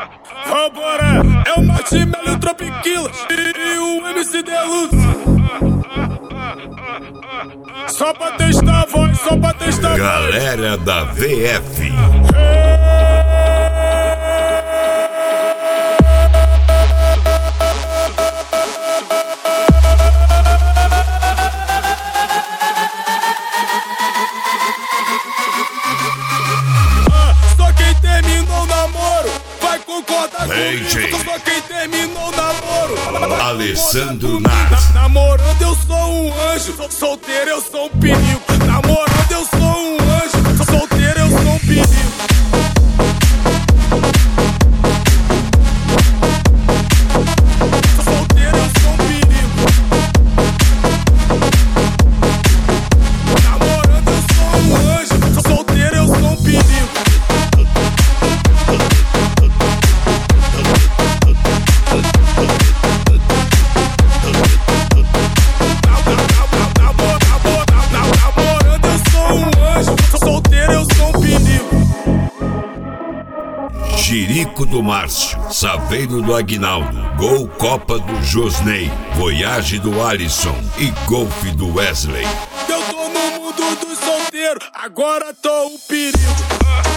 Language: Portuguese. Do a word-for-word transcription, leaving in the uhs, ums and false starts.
Vambora, é o Marshmello Tropiquila e, e o M C Deluxe. Só pra testar a voz, só pra testar a voz. Galera da V F. Só quem terminou o namoro vai concordar Hey, comigo. Só quem terminou o namoro. Alessandro Nas. Na, namorando eu sou um anjo, solteiro eu sou um perigo. Namorando eu sou um anjo, solteiro eu sou um perigo. Solteiro eu sou um perigo. Namorando eu sou um anjo, solteiro eu sou um perigo. Jerico do Márcio, Saveiro do Aguinaldo, Gol Copa do Josney, Voyage do Alisson e Golf do Wesley. Eu tô no mundo dos solteiros, agora tô um perigo.